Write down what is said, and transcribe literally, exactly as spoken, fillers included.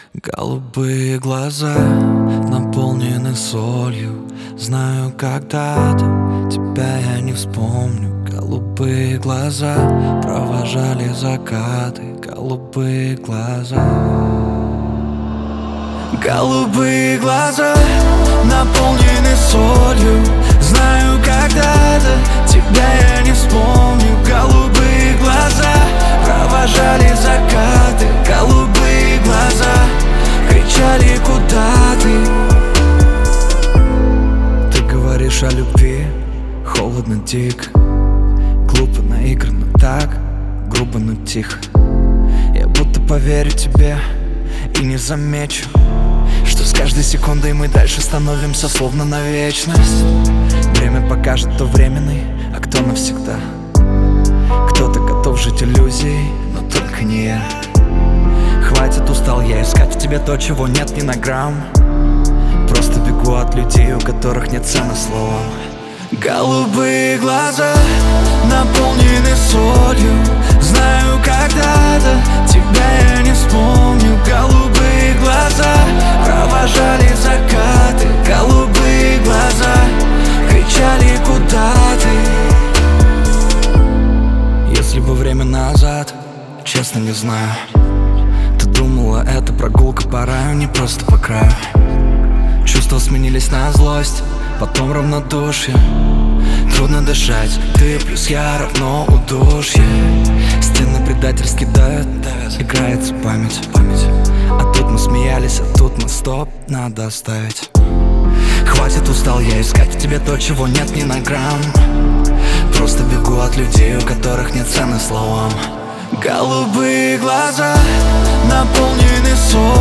Голубые глаза наполнены солью. Знаю, когда-то тебя я не вспомню. Голубые глаза провожали закаты. Голубые глаза. Голубые глаза наполнены солью. Знаю, когда-то тебя я не вспомню. Голубые глаза провожали закаты. Голубые глаза кричали: куда ты? Ты говоришь о любви, холодно, дико, глупо, наигранно, так грубо, но тихо. Я будто поверю тебе и не замечу, что с каждой секундой мы дальше становимся словно на вечность. Время покажет, кто временный, а кто навсегда. Кто-то готов жить иллюзией, но только не я. Хватит, устал я искать в тебе то, чего нет ни на грамм. Просто бегу от людей, у которых нет цены словам. Голубые глаза наполнены солью. Знаю, когда-то тебя я не вспомню. Голубые глаза провожали закаты. Голубые глаза кричали: куда ты? Если бы время назад, честно не знаю. Ты думала, это прогулка по раю, не просто по краю. Чувства сменились на злость, потом равнодушие. Трудно дышать, ты плюс я равно удушье. Стены предательски давят, играется память. А тут мы смеялись, а тут мы стоп, надо оставить. Хватит, устал я искать в тебе то, чего нет ни на грамм. Просто бегу от людей, у которых нет цены словам. Голубые глаза наполнены солью.